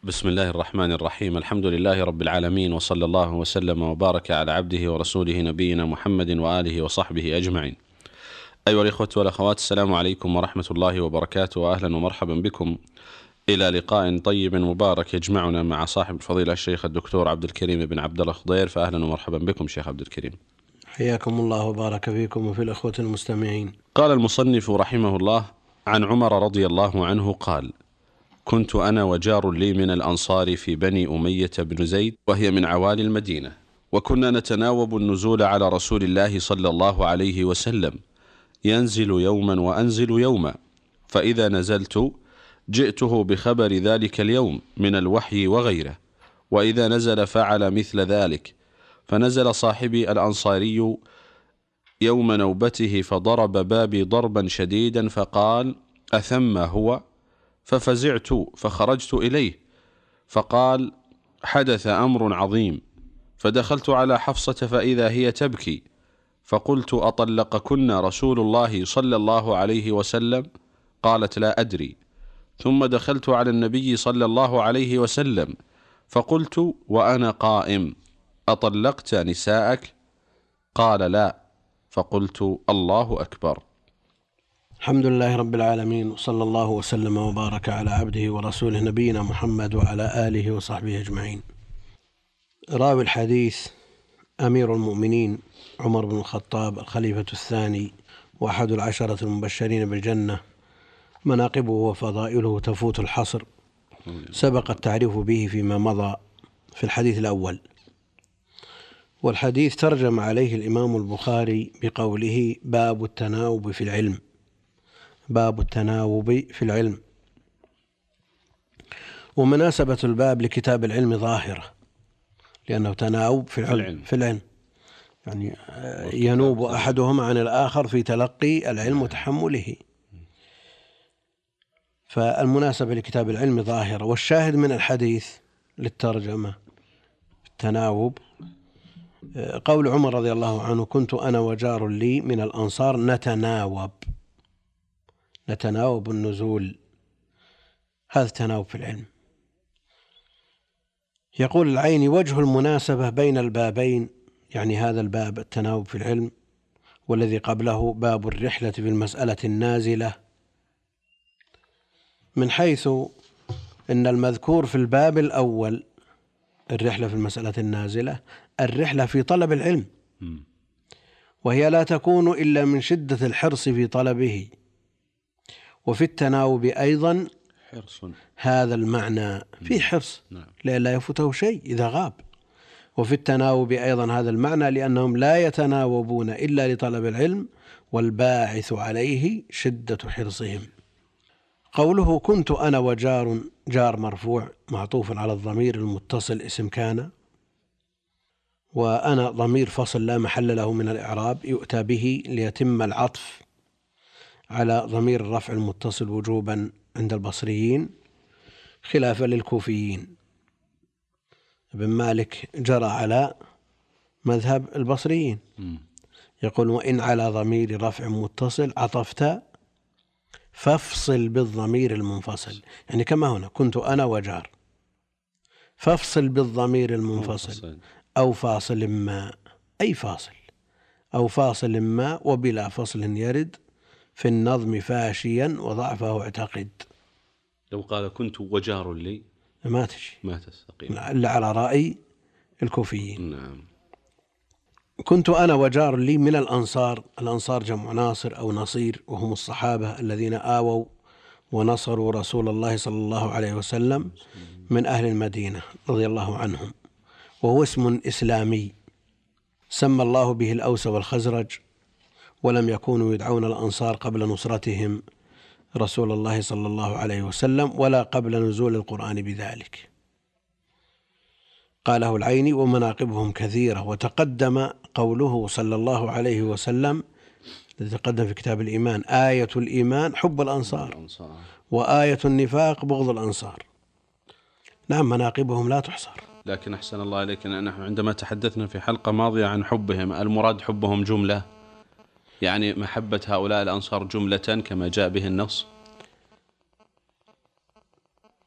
بسم الله الرحمن الرحيم. الحمد لله رب العالمين، وصلى الله وسلم وبارك على عبده ورسوله نبينا محمد وآله وصحبه أجمعين. أيها الإخوة والأخوات، السلام عليكم ورحمة الله وبركاته، وأهلا ومرحبا بكم إلى لقاء طيب مبارك يجمعنا مع صاحب الفضيلة الشيخ الدكتور عبد الكريم بن عبد الله خضير. فأهلا ومرحبا بكم شيخ عبد الكريم. حياكم الله وبارك فيكم وفي الأخوة المستمعين. قال المصنف رحمه الله: عن عمر رضي الله عنه قال: كنت أنا وجار لي من الأنصار في بني أمية بن زيد، وهي من عوالي المدينة، وكنا نتناوب النزول على رسول الله صلى الله عليه وسلم، ينزل يوما وأنزل يوما، فإذا نزلت جئته بخبر ذلك اليوم من الوحي وغيره، وإذا نزل فعل مثل ذلك. فنزل صاحبي الأنصاري يوم نوبته فضرب بابي ضربا شديدا فقال: أثم هو؟ ففزعت فخرجت إليه، فقال: حدث أمر عظيم. فدخلت على حفصة فإذا هي تبكي، فقلت: أطلقكن رسول الله صلى الله عليه وسلم؟ قالت: لا أدري. ثم دخلت على النبي صلى الله عليه وسلم فقلت وأنا قائم: أطلقت نساءك؟ قال: لا. فقلت: الله أكبر. الحمد لله رب العالمين، وصلى الله وسلم وبارك على عبده ورسوله نبينا محمد وعلى آله وصحبه أجمعين. راوي الحديث أمير المؤمنين عمر بن الخطاب الخليفة الثاني وأحد العشرة المبشرين بالجنة، مناقبه وفضائله تفوت الحصر، سبق التعريف به فيما مضى في الحديث الأول. والحديث ترجم عليه الإمام البخاري بقوله: باب التناوب في العلم. باب التناوب في العلم. ومناسبة الباب لكتاب العلم ظاهرة، لأنه تناوب في العلم يعني ينوب أحدهما عن الآخر في تلقي العلم وتحمله، فالمناسبة لكتاب العلم ظاهرة. والشاهد من الحديث للترجمة التناوب قول عمر رضي الله عنه: كنت أنا وجار لي من الأنصار نتناوب النزول. هذا التناوب في العلم. يقول العيني: وجه المناسبة بين البابين، يعني هذا الباب التناوب في العلم والذي قبله باب الرحلة في المسألة النازلة، من حيث إن المذكور في الباب الأول الرحلة في المسألة النازلة الرحلة في طلب العلم، وهي لا تكون إلا من شدة الحرص في طلبه. وفي التناوب أيضا حرص، هذا المعنى، في حرص لئلا يفوته شيء إذا غاب. وفي التناوب أيضا هذا المعنى لأنهم لا يتناوبون إلا لطلب العلم، والباعث عليه شدة حرصهم. قوله كنت أنا وجار، جار مرفوع معطوف على الضمير المتصل اسم كان، وأنا ضمير فصل لا محل له من الإعراب، يؤتى به ليتم العطف على ضمير الرفع المتصل وجوبا عند البصريين، خلافا للكوفيين. ابن مالك جرى على مذهب البصريين، يقول: وإن على ضمير رفع متصل عطفت فافصل بالضمير المنفصل. يعني كما هنا كنت أنا وجار، فافصل بالضمير المنفصل أو فاصل ما، أي فاصل أو فاصل ما، وبلا فصل يرد في النظم فاشيا وضعفه اعتقد. لو قال كنت وجار لي ما تجي، ما تستقيم إلا على رأي الكوفيين. نعم. كنت أنا وجار لي من الأنصار. الأنصار جمع ناصر أو نصير، وهم الصحابة الذين آووا ونصروا رسول الله صلى الله عليه وسلم من أهل المدينة رضي الله عنهم، وهو اسم إسلامي سمى الله به الأوس والخزرج، ولم يكونوا يدعون الأنصار قبل نصرتهم رسول الله صلى الله عليه وسلم ولا قبل نزول القرآن بذلك. قاله العيني: ومناقبهم كثيرة. وتقدم قوله صلى الله عليه وسلم الذي تقدم في كتاب الإيمان: آية الإيمان حب الأنصار، وآية النفاق بغض الأنصار. نعم، مناقبهم لا تحصر. لكن أحسن الله إليك، نحن عندما تحدثنا في حلقة ماضية عن حبهم، المراد حبهم جملة، يعني محبة هؤلاء الأنصار جملة كما جاء به النص؟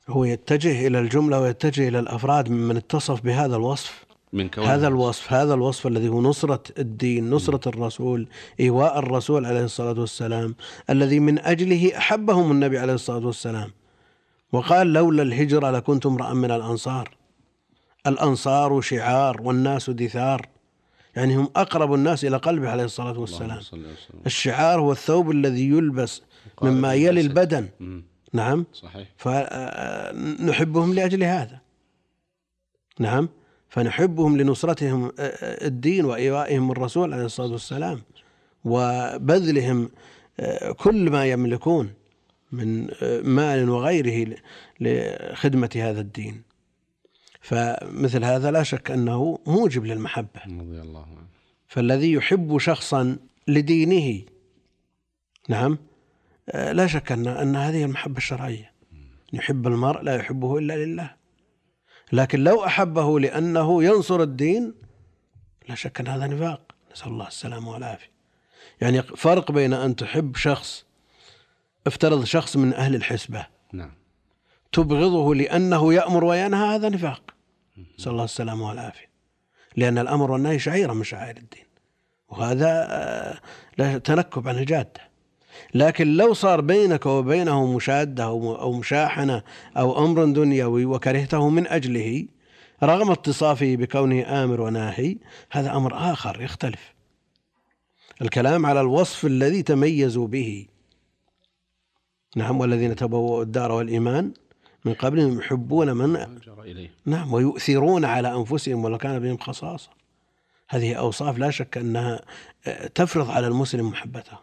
هو يتجه إلى الجملة ويتجه إلى الأفراد ممن اتصف بهذا الوصف، من هذا الوصف الذي هو نصرة الدين، نصرة الرسول، إيواء الرسول عليه الصلاة والسلام، الذي من أجله أحبهم النبي عليه الصلاة والسلام، وقال لولا الهجرة لكنت امرأ من الأنصار. الأنصار شعار والناس دثار، يعني هم أقرب الناس إلى قلبه عليه الصلاة والسلام. الشعار هو الثوب الذي يلبس مما يلي البدن. نعم صحيح. فنحبهم لأجل هذا. نعم، فنحبهم لنصرتهم الدين وإيوائهم الرسول عليه الصلاة والسلام وبذلهم كل ما يملكون من مال وغيره لخدمة هذا الدين. فمثل هذا لا شك أنه موجب للمحبة. رضي الله عنه. فالذي يحب شخصا لدينه، نعم، لا شك أن هذه المحبة الشرعية. يحب المرء لا يحبه إلا لله. لكن لو أحبه لأنه ينصر الدين لا شك أن هذا نفاق، نسأل الله السلامة والعافية. يعني فرق بين أن تحب شخص، افترض شخص من أهل الحسبة، نعم، تبغضه لأنه يأمر وينهى، هذا نفاق، نسأل الله السلامة والعافية. لأن الأمر والنهي شعيرة من شعائر الدين، وهذا لا تنكب عن الجادة. لكن لو صار بينك وبينه مشادة أو مشاحنة أو أمر دنيوي وكرهته من أجله رغم اتصافه بكونه آمر وناهي، هذا أمر آخر يختلف. الكلام على الوصف الذي تميزوا به. نعم، والذين تبوأوا الدار والإيمان من قبلهم يحبون من هاجر إليه، نعم، ويؤثرون على أنفسهم ولو كان بهم خصاصة. هذه أوصاف لا شك أنها تفرض على المسلم محبتها.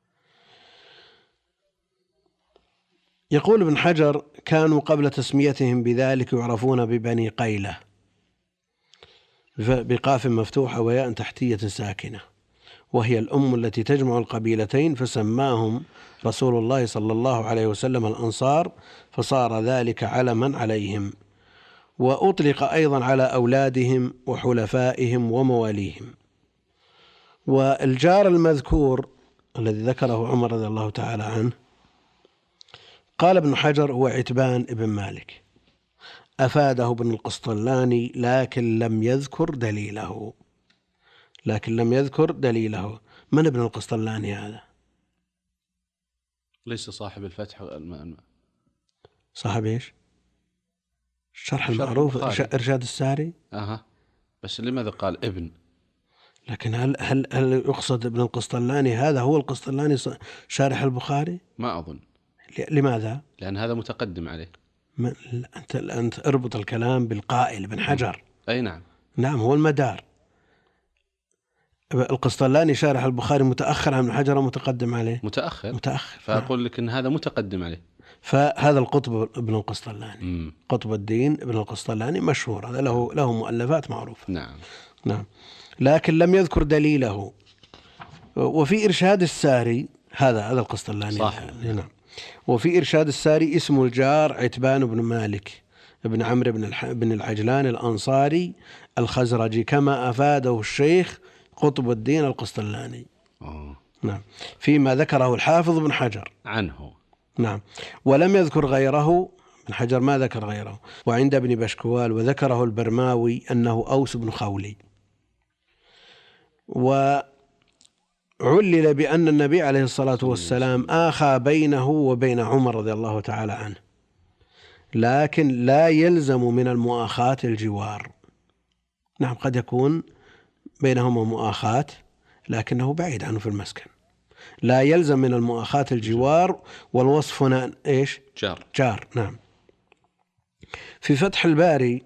يقول ابن حجر: كانوا قبل تسميتهم بذلك يعرفون ببني قيلة بقاف مفتوحة وياء تحتية ساكنة، وهي الأم التي تجمع القبيلتين، فسماهم رسول الله صلى الله عليه وسلم الأنصار، فصار ذلك علما عليهم. وأطلق أيضا على أولادهم وحلفائهم ومواليهم. والجار المذكور الذي ذكره عمر رضي الله تعالى عنه، قال ابن حجر: هو عتبان ابن مالك، أفاده ابن القسطلاني لكن لم يذكر دليله. من ابن القسطلاني هذا؟ ليس صاحب الفتح صاحب ايش؟ الشرح المعروف إرشاد الساري. بس لماذا قال ابن؟ لكن هل يقصد ابن القسطلاني هذا هو القسطلاني شارح البخاري؟ ما أظن. لماذا؟ لأن هذا متقدم عليه. أنت اربط الكلام بالقائل ابن حجر. أي نعم. نعم، هو المدار. القسطلاني شارح البخاري متأخر عن ابن حجر ومتقدم عليه. متأخر. فأقول لك إن هذا متقدم عليه. فهذا القطب ابن القسطلاني، قطب الدين ابن القسطلاني مشهور، هذا له مؤلفات معروفة. نعم. لكن لم يذكر دليله. وفي إرشاد الساري هذا القسطلاني صح. نعم. وفي إرشاد الساري اسم الجار عتبان بن مالك بن عمرو بن العجلان الأنصاري الخزرجي، كما أفاده الشيخ قطب الدين القسطلاني. نعم، فيما ذكره الحافظ بن حجر عنه. نعم، ولم يذكر غيره. ابن حجر ما ذكر غيره. وعند ابن بشكوال وذكره البرماوي أنه أوس بن خولي. وعلل بأن النبي عليه الصلاة والسلام آخى بينه وبين عمر رضي الله تعالى عنه، لكن لا يلزم من المؤاخاة الجوار. نعم، قد يكون بينهما مؤاخاة لكنه بعيد عنه في المسكن. لا يلزم من المؤاخاة الجوار. والوصف هنا إيش؟ جار. نعم. في فتح الباري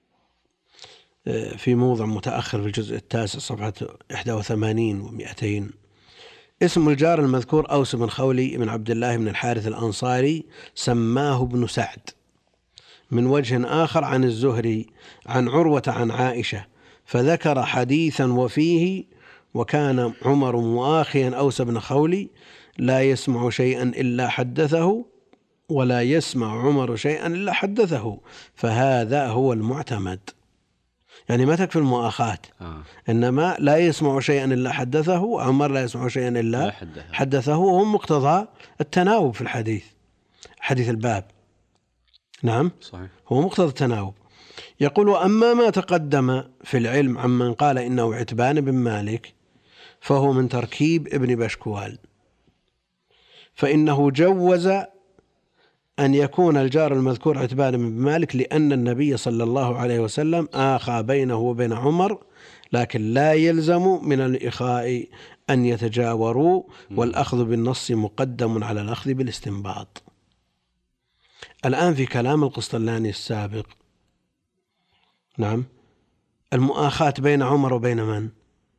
في موضع متأخر في الجزء 9 صفحة 81 و200 اسم الجار المذكور أوس بن خولي بن عبد الله بن الحارث الأنصاري، سماه ابن سعد من وجه آخر عن الزهري عن عروة عن عائشة، فذكر حديثا وفيه: وكان عمر مؤاخيا أوس بن خولي لا يسمع شيئا إلا حدثه ولا يسمع عمر شيئا إلا حدثه، فهذا هو المعتمد. يعني ما تكفي المؤاخاة، إنما لا يسمع شيئا إلا حدثه، عمر لا يسمع شيئا إلا حدثه، وهم مقتضى التناوب في الحديث، حديث الباب. نعم صحيح. هو مقتضى التناوب. يقول: وأما ما تقدم في العلم عمن قال إنه عتبان بن مالك فهو من تركيب ابن بشكوال، فإنه جوز أن يكون الجار المذكور عتبان بن مالك لأن النبي صلى الله عليه وسلم آخى بينه وبين عمر، لكن لا يلزم من الإخاء أن يتجاوروا، والأخذ بالنص مقدم على الأخذ بالاستنباط. الآن في كلام القسطلاني السابق، نعم، المؤاخاة بين عمر وبين من؟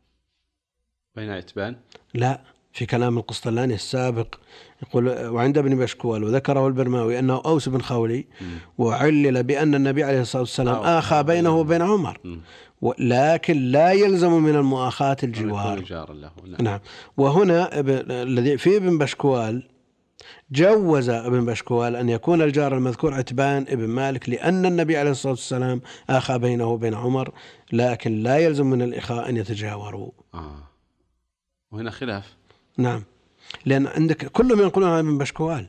بين عتبان؟ لا، في كلام القسطلاني السابق يقول: وعند ابن بشكوال وذكره البرماوي أنه أوس بن خولي، وعلل بأن النبي عليه الصلاة والسلام آخى بينه وبين عمر، لكن لا يلزم من المؤاخاة الجوار. نعم. وهنا الذي في ابن بشكوال جوز ابن بشكوال أن يكون الجار المذكور عتبان ابن مالك لأن النبي عليه الصلاة والسلام آخى بينه وبين عمر، لكن لا يلزم من الإخاء أن يتجاوروا. وهنا خلاف. نعم، لأن عندك كلهم ينقلون عن ابن بشكوال،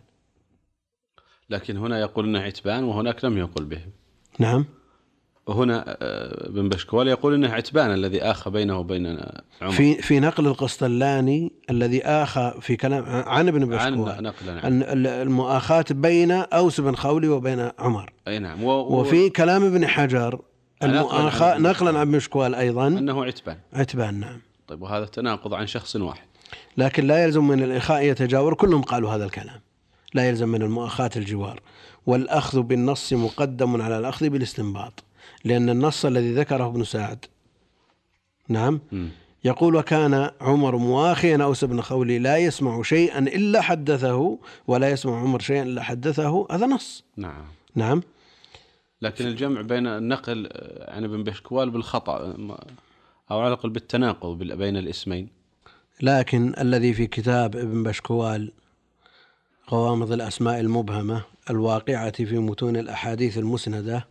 لكن هنا يقولون عتبان وهناك لم يقل به. نعم. وهنا ابن بشكوال يقول إنه عتبان الذي آخى بينه وبين عمر. في نقل القسطلاني الذي آخى في كلام عن ابن بشكوال عن المؤاخاة بين أوس بن خولي وبين عمر. أي نعم. وفي كلام ابن حجر المؤاخاة نقلا عن ابن بشكوال أيضا أنه عتبان. نعم. طيب، وهذا تناقض عن شخص واحد. لكن لا يلزم من الإخاء يتجاور، كلهم قالوا هذا الكلام، لا يلزم من المؤاخاة الجوار، والأخذ بالنص مقدم على الأخذ بالاستنباط، لأن النص الذي ذكره ابن سعد، نعم، يقول: وكان عمر مواخيا أوس بن خولي لا يسمع شيئا إلا حدثه، ولا يسمع عمر شيئا إلا حدثه، هذا نص. نعم. لكن الجمع بين النقل عن ابن بشكوال بالخطأ أو على الأقل بالتناقض بين الاسمين. لكن الذي في كتاب ابن بشكوال غوامض الأسماء المبهمة الواقعة في متون الأحاديث المسندة،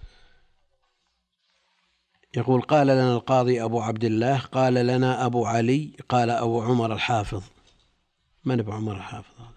يقول: قال لنا القاضي أبو عبد الله، قال لنا أبو علي، قال أبو عمر الحافظ. من ابن عمر الحافظ هذا؟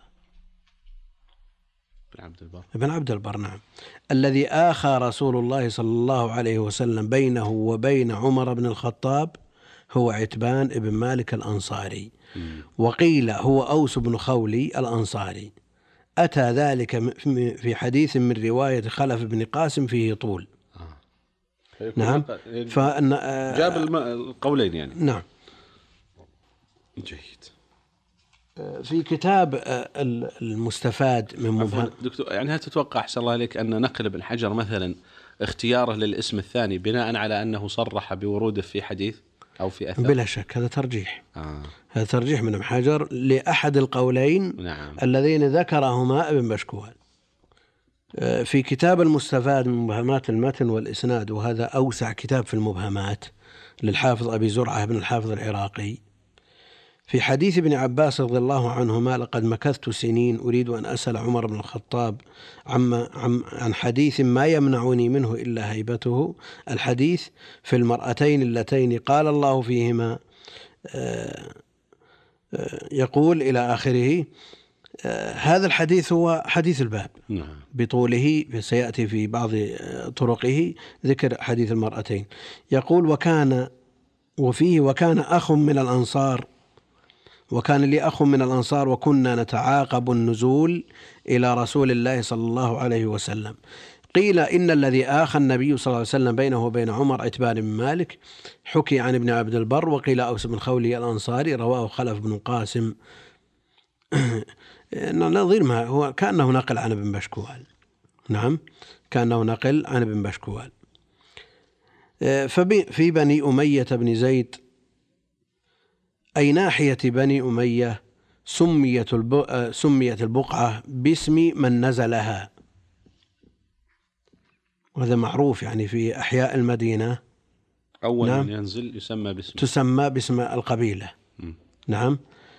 ابن عبد البر. نعم. الذي آخى رسول الله صلى الله عليه وسلم بينه وبين عمر بن الخطاب هو عتبان ابن مالك الأنصاري، وقيل هو أوس بن خولي الأنصاري. أتى ذلك في حديث من رواية خلف بن قاسم فيه طول. نعم. جاب القولين يعني. نعم. جيد. في كتاب المستفاد من مبهم. دكتور، يعني هل تتوقع أحسن الله عليك أن نقل ابن حجر مثلا اختياره للاسم الثاني بناء على أنه صرح بوروده في حديث أو في أثر؟ بلا شك هذا ترجيح. هذا ترجيح من ابن حجر لأحد القولين. نعم. اللذين ذكرهما ابن بشكوال في كتاب المستفاد من مبهمات المتن والإسناد، وهذا أوسع كتاب في المبهمات للحافظ أبي زرعة بن الحافظ العراقي، في حديث ابن عباس رضي الله عنهما: لقد مكثت سنين أريد أن أسأل عمر بن الخطاب عن حديث ما يمنعني منه إلا هيبته، الحديث في المرأتين اللتين قال الله فيهما، يقول إلى آخره. هذا الحديث هو حديث الباب بطوله، سيأتي في بعض طرقه ذكر حديث المرأتين. يقول: وكان أخ من الأنصار، وكان لي أخ من الأنصار، وكنا نتعاقب النزول إلى رسول الله صلى الله عليه وسلم. قيل إن الذي آخى النبي صلى الله عليه وسلم بينه وبين عمر عتبان بن مالك، حكي عن ابن عبد البر، وقيل أوس بن خولي الأنصاري، رواه خلف بن قاسم. نظير ما هو كأنه نقل عن ابن بشكوال. نعم، كأنه نقل عن ابن بشكوال. في بني أمية بن زيد، أي ناحية بني أمية، سميت البقعة باسم من نزلها، وهذا معروف يعني في أحياء المدينة. أول نعم. من ينزل تسمى باسم القبيلة. نعم.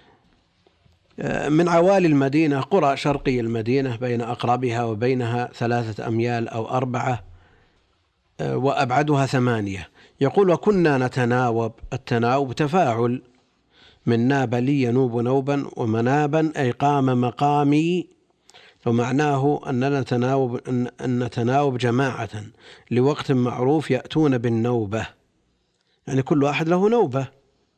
من عوالي المدينة، قرى شرقي المدينة بين أقربها وبينها 3 أميال أو 4، وأبعدها 8. يقول: وكنا نتناوب، التناوب تفاعل من ناب لي ينوب نوبا، ومنابا أي قام مقامي، ومعناه أن نتناوب جماعة لوقت معروف يأتون بالنوبة، يعني كل واحد له نوبة،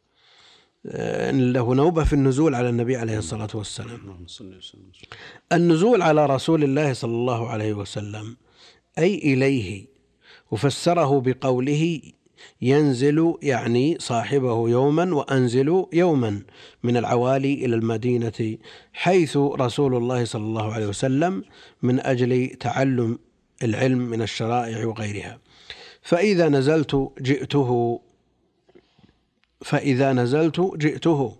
له نوبة في النزول على النبي عليه الصلاة والسلام. النزول على رسول الله صلى الله عليه وسلم أي إليه، وفسره بقوله ينزل يعني صاحبه يوما وأنزل يوما من العوالي إلى المدينة، حيث رسول الله صلى الله عليه وسلم من أجل تعلم العلم من الشرائع وغيرها. فإذا نزلت جئته.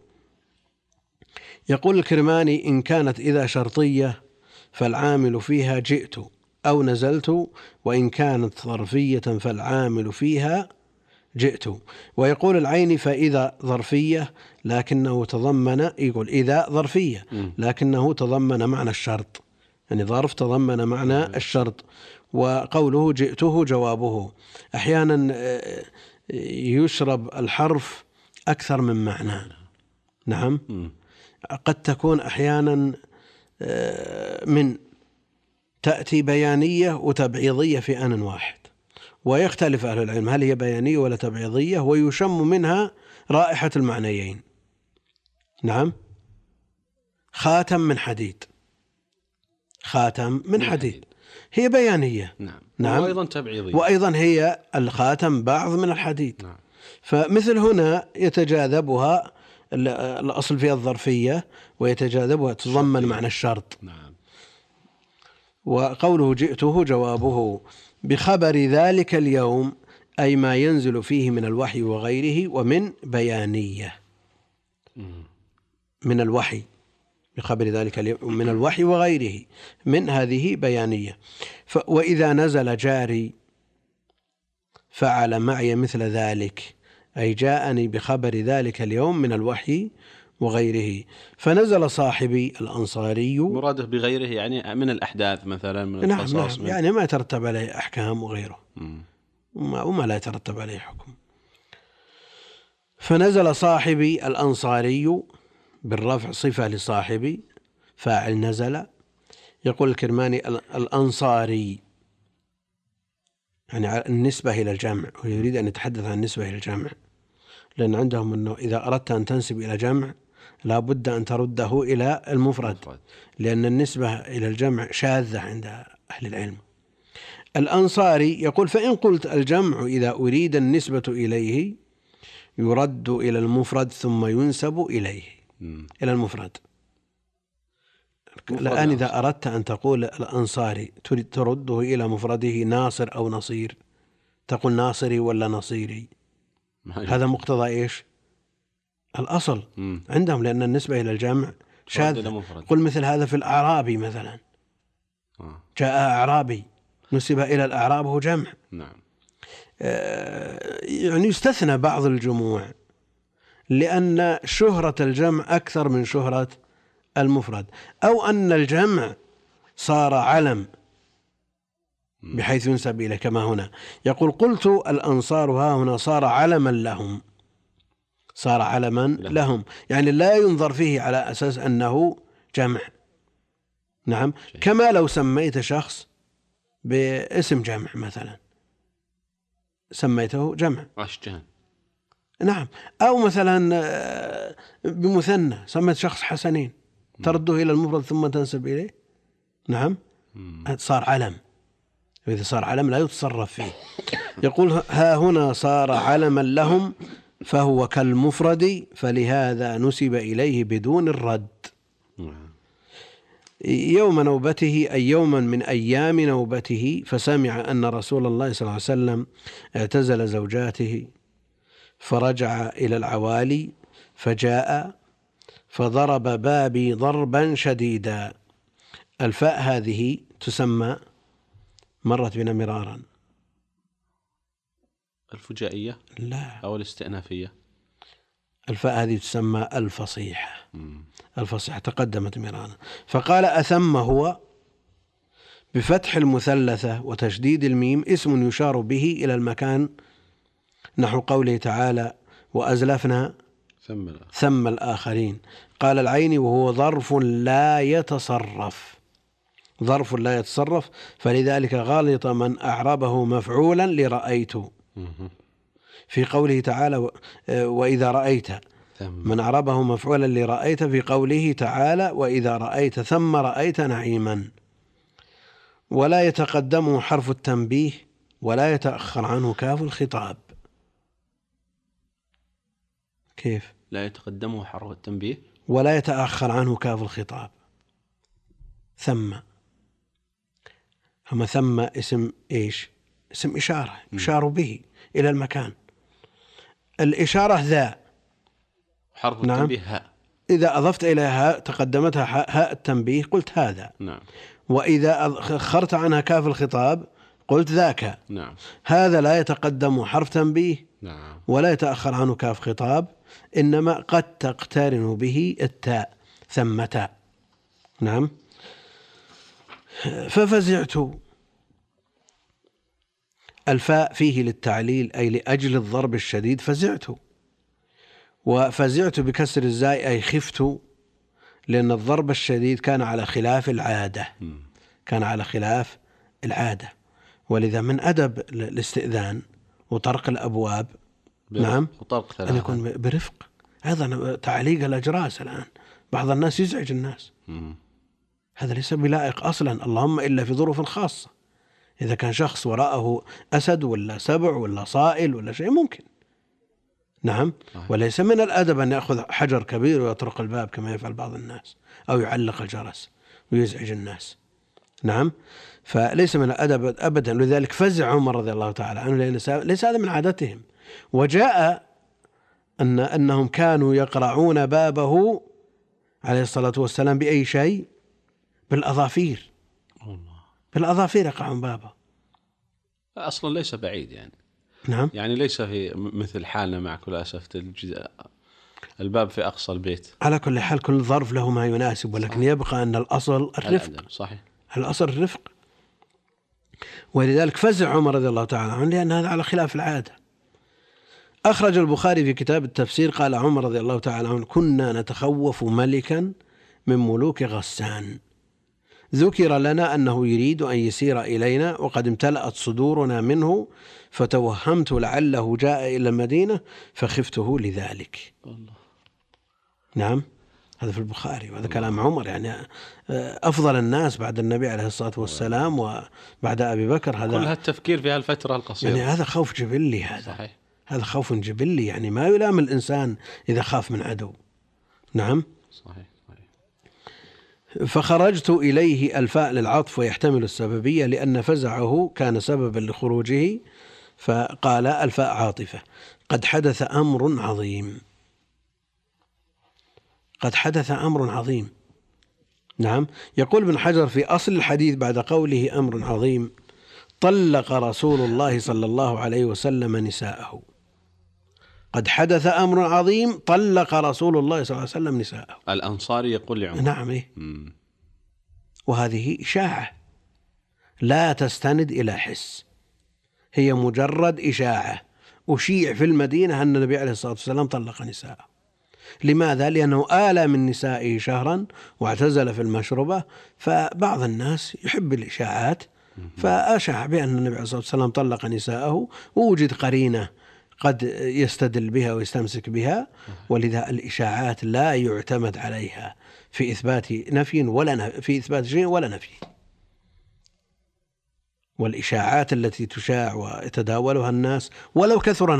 يقول الكرماني إن كانت إذا شرطية فالعامل فيها جئت أو نزلت، وإن كانت ظرفية فالعامل فيها جئت. ويقول العيني فإذا ظرفية لكنه تضمن، يقول إذا ظرفية لكنه تضمن معنى الشرط، يعني ظرف تضمن معنى الشرط. وقوله جئته جوابه. أحيانا يشرب الحرف أكثر من معنى. نعم، قد تكون أحيانا من تأتي بيانية وتبعيضية في آن واحد، ويختلف أهل العلم هل هي بيانية ولا تبعيضية، ويشم منها رائحة المعنيين. نعم، خاتم من حديد، خاتم من حديد هي بيانية. نعم. وأيضا تبعيضية، وأيضا هي الخاتم بعض من الحديد. نعم. فمثل هنا يتجاذبها الأصل فيها الظرفية، ويتجاذبها تضمن معنى الشرط. نعم. وقوله جئته جوابه بخبر ذلك اليوم أي ما ينزل فيه من الوحي وغيره، ومن بيانية من الوحي، بخبر ذلك اليوم من الوحي وغيره، من هذه بيانية. وإذا نزل جاري فعل معي مثل ذلك، أي جاءني بخبر ذلك اليوم من الوحي وغيره. فنزل صاحبي الأنصاري، مراده بغيره يعني من الأحداث مثلا، من القصص. نعم، يعني ما يترتب عليه أحكام وغيره، وما لا يترتب عليه حكم. فنزل صاحبي الأنصاري بالرفع صفة لصاحبي، فاعل نزل. يقول الكرماني الأنصاري يعني النسبة إلى الجمع، ويريد أن يتحدث عن النسبة إلى الجمع، لأن عندهم أنه إذا أردت أن تنسب إلى جمع لا بد أن ترده إلى المفرد، لأن النسبة إلى الجمع شاذة عند أهل العلم. الأنصاري يقول فإن قلت الجمع إذا أريد النسبة إليه يرد إلى المفرد ثم ينسب إليه إلى المفرد. الآن إذا أردت أن تقول الأنصاري ترده إلى مفرده ناصر أو نصير، تقول ناصري ولا نصيري، هذا مقتضى إيش؟ الأصل عندهم، لأن النسبة إلى الجمع شاذ. قل مثل هذا في الأعرابي مثلا، جاء أعرابي نسب إلى الأعراب هو جمع. نعم. يعني يستثنى بعض الجموع لأن شهرة الجمع أكثر من شهرة المفرد، أو أن الجمع صار علم بحيث ينسب إليه، كما هنا يقول قلت الأنصار ها هنا صار علما لهم، صار علما لهم، يعني لا ينظر فيه على أساس أنه جمع. نعم، كما لو سميت شخص باسم جمع مثلا، سميته جمع أشجان. نعم، أو مثلا بمثنى سميت شخص حسنين، ترده إلى المفرد ثم تنسب إليه. نعم، صار علم، وإذا صار علم لا يتصرف فيه. يقول ها هنا صار علما لهم فهو كالمفرد، فلهذا نسب إليه بدون الرد. يوم نوبته أي يوما من أيام نوبته، فسمع أن رسول الله صلى الله عليه وسلم اعتزل زوجاته فرجع إلى العوالي، فجاء فضرب بابي ضربا شديدا. الفاء هذه تسمى، مرت بنا مرارا، الفجائية لا أو الاستئنافية. الفاء هذه تسمى الفصيحة. الفصيحة تقدمت مرارا. فقال أثم هو بفتح المثلثة وتشديد الميم اسم يشار به إلى المكان، نحو قوله تعالى وأزلفنا ثم الآخرين. قال العيني وهو ظرف لا يتصرف، ظرف لا يتصرف، فلذلك غلط من أعربه مفعولا لرأيت في قوله تعالى وإذا رأيت، من أعربه مفعولا لرأيت في قوله تعالى وإذا رأيت ثم رأيت نعيما. ولا يتقدمه حرف التنبيه ولا يتأخر عنه كاف الخطاب. كيف؟ لا يتقدمه حرف التنبيه ولا يتأخر عنه كاف الخطاب. ثم اسم إيش؟ اسم إشارة يشار به إلى المكان. الإشارة ذا، حرف التنبيه هاء. إذا أضفت إليها تقدمتها هاء التنبيه قلت هذا. نعم. وإذا أخرت عنها كاف الخطاب قلت ذاك. نعم. هذا لا يتقدم حرف تنبيه نعم. ولا يتأخر عنه كاف خطاب، إنما قد تقترن به التاء ثمة. نعم. ففزعت، الفاء فيه للتعليل أي لأجل الضرب الشديد فزعت، وفزعت بكسر الزاي أي خفت، لأن الضرب الشديد كان على خلاف العادة، كان على خلاف العادة. ولذا من أدب الاستئذان وطرق الأبواب نعم أن يكون برفق. أيضا تعليق الأجراس الآن بعض الناس يزعج الناس، هذا ليس بلائق أصلا، اللهم إلا في ظروف خاصة، إذا كان شخص وراءه أسد ولا سبع ولا صائل ولا شيء ممكن. نعم. وليس من الأدب أن يأخذ حجر كبير ويطرق الباب كما يفعل بعض الناس، أو يعلق الجرس ويزعج الناس. نعم. فليس من الأدب أبدا. لذلك فزع عمر رضي الله تعالى عنه، لأن ليس هذا من عادتهم. وجاء أنهم كانوا يقرعون بابه عليه الصلاة والسلام بأي شيء؟ بالأظافير. بالأظافير يقرعون بابه. أصلا ليس بعيد يعني. نعم. يعني ليس في مثل حالنا مع كل أسف الباب في أقصى البيت. على كل حال كل ظرف له ما يناسب، ولكن يبقى أن الأصل الرفق. صحيح. الأصل الرفق. ولذلك فزع عمر رضي الله تعالى عنه، لأن هذا على خلاف العادة. أخرج البخاري في كتاب التفسير قال عمر رضي الله تعالى عنه: كنا نتخوف ملكا من ملوك غسان، ذكر لنا أنه يريد أن يسير إلينا وقد امتلأت صدورنا منه، فتوهمت لعله جاء إلى المدينة فخفته لذلك. الله. نعم. هذا في البخاري، وهذا كلام عمر، يعني أفضل الناس بعد النبي عليه الصلاة والسلام وبعد أبي بكر. هذا كل هالتفكير في هالفترة القصيرة، يعني هذا خوف جبلي. هذا صحيح. هذا خوف جبلي، يعني ما يلام الإنسان إذا خاف من عدو. نعم. صحيح. فخرجت إليه، الفاء للعطف ويحتمل السببية، لأن فزعه كان سببا لخروجه، فقال الفاء عاطفة. قد حدث أمر عظيم. قد حدث أمر عظيم. نعم. يقول ابن حجر في أصل الحديث بعد قوله أمر عظيم: طلق رسول الله صلى الله عليه وسلم نساءه. قد حدث أمر عظيم، طلق رسول الله صلى الله عليه وسلم نساءه. الأنصاري يقول لعمر. نعم. إيه؟ وهذه إشاعة لا تستند إلى حس، هي مجرد إشاعة أشيع في المدينة أن النبي عليه الصلاة والسلام طلق نساءه. لماذا؟ لأنه آلى من نسائه شهرا واعتزل في المشربة، فبعض الناس يحب الإشاعات، فأشاع بأن النبي عليه الصلاة والسلام طلق نساءه، ووجد قرينة قد يستدل بها ويستمسك بها. ولذا الإشاعات لا يعتمد عليها في إثبات نفي في إثبات شيء ولا نفي. والإشاعات التي تشاع ويتداولها الناس ولو كثر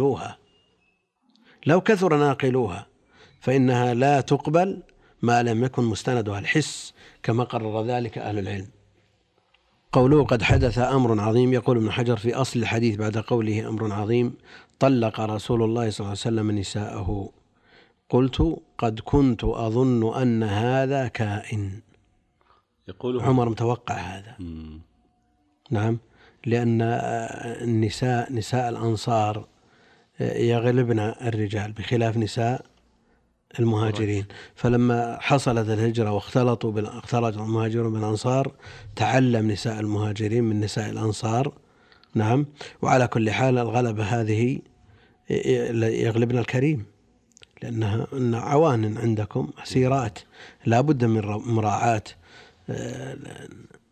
ناقلوها فإنها لا تقبل ما لم يكن مستندها الحس، كما قرر ذلك أهل العلم. قوله قد حدث أمر عظيم، يقول ابن حجر في أصل الحديث بعد قوله أمر عظيم: طلق رسول الله صلى الله عليه وسلم نساءه. قلت قد كنت أظن أن هذا كائن. يقول عمر متوقع هذا. نعم. لأن نساء الأنصار يغلبن الرجال بخلاف نساء المهاجرين، فلما حصلت الهجرة واختلط المهاجرون بالأنصار تعلم نساء المهاجرين من نساء الأنصار. نعم. وعلى كل حال الغلبة هذه يغلبنا الكريم، لأنها عوان عندكم أسيرات، لا بد من مراعاة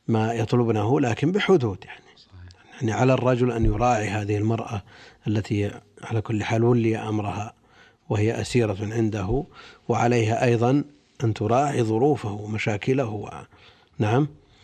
ما يطلبنه لكن بحدود يعني على الرجل أن يراعي هذه المرأة التي على كل حال ولي أمرها وهي أسيرة عنده، وعليها أيضا أن تراعي ظروفه ومشاكله. نعم.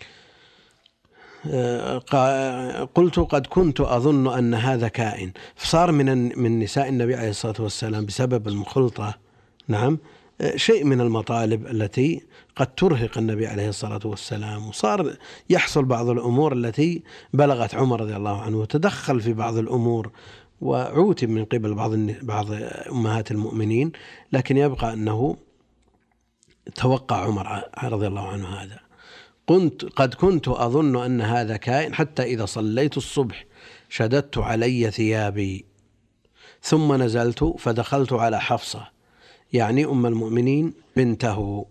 قلت قد كنت أظن أن هذا كائن، فصار من نساء النبي عليه الصلاة والسلام بسبب المخلطة نعم شيء من المطالب التي قد ترهق النبي عليه الصلاة والسلام، وصار يحصل بعض الأمور التي بلغت عمر رضي الله عنه وتدخل في بعض الأمور وعوتب من قبل بعض أمهات المؤمنين، لكن يبقى أنه توقع عمر رضي الله عنه هذا. قد كنت أظن أن هذا كائن حتى إذا صليت الصبح شددت علي ثيابي ثم نزلت فدخلت على حفصة يعني أم المؤمنين بنته.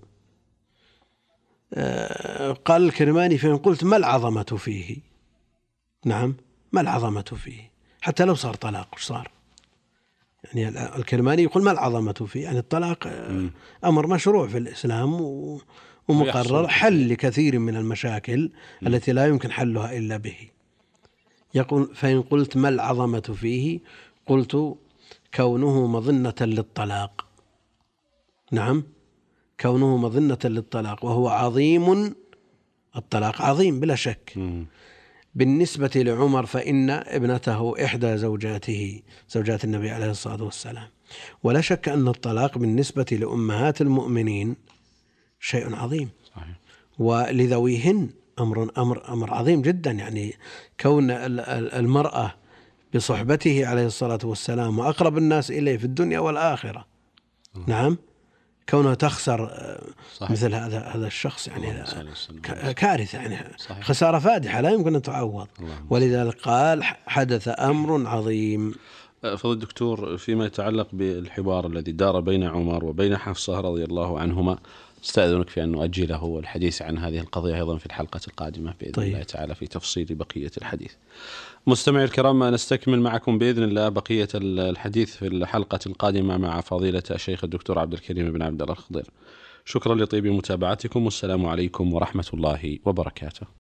قال الكرماني فإن قلت ما العظمة فيه؟ نعم ما العظمة فيه؟ حتى لو صار طلاق وش صار؟ يعني الكرماني يقول ما العظمة فيه؟ يعني الطلاق أمر مشروع في الإسلام ومقرر حل لكثير من المشاكل التي لا يمكن حلها إلا به. يقول فإن قلت ما العظمة فيه؟ قلت كونه مظنة للطلاق. نعم كونه مظنة للطلاق وهو عظيم، الطلاق عظيم بلا شك. بالنسبة لعمر فإن ابنته إحدى زوجاته زوجات النبي عليه الصلاة والسلام، ولا شك أن الطلاق بالنسبة لأمهات المؤمنين شيء عظيم صحيح. ولذويهن أمر عظيم جدا، يعني كون المرأة بصحبته عليه الصلاة والسلام وأقرب الناس إليه في الدنيا والآخرة نعم كونها تخسر صحيح. مثل هذا الشخص يعني كارثة، يعني صحيح. خسارة فادحة لا يمكن أن تعوض، ولذلك قال حدث أمر عظيم. فضل الدكتور، فيما يتعلق بالحوار الذي دار بين عمر وبين حفصة رضي الله عنهما، استأذنك في أن نؤجله الحديث عن هذه القضية أيضا في الحلقة القادمة بإذن الله تعالى في تفصيل بقية الحديث. مستمعي الكرام، نستكمل معكم بإذن الله بقية الحديث في الحلقة القادمة مع فضيلة الشيخ الدكتور عبد الكريم بن عبد الله الخضير. شكرا لطيب متابعتكم، والسلام عليكم ورحمة الله وبركاته.